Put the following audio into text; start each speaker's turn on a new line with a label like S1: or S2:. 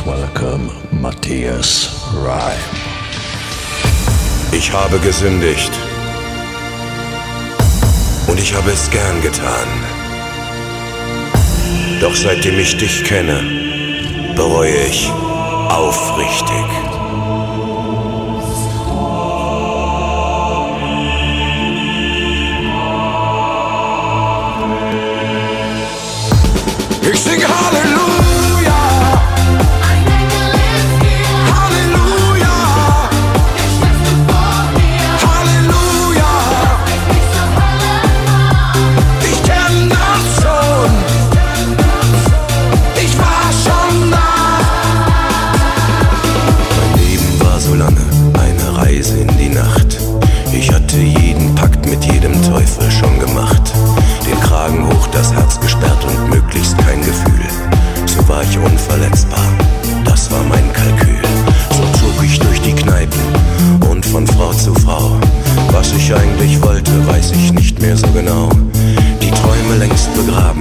S1: welcome Matthias Reim.
S2: Ich habe gesündigt und ich habe es gern getan. Doch seitdem ich dich kenne, bereue ich aufrichtig. Ich singe Halleluja, Halleluja, Halleluja. Ich kenn das schon, ich war schon da. Mein Leben war so lange eine Reise in die Nacht. Ich hatte jeden Pakt mit jedem Teufel schon gemacht. Den Kragen hoch, das Herz gesperrt und möglichst kein Gefühl. So war ich unverletzbar, das war mein Kalkül. So zog ich durch die Kneipen und von Frau zu Frau. Was ich eigentlich wollte, weiß ich nicht mehr so genau. Die Träume längst begraben,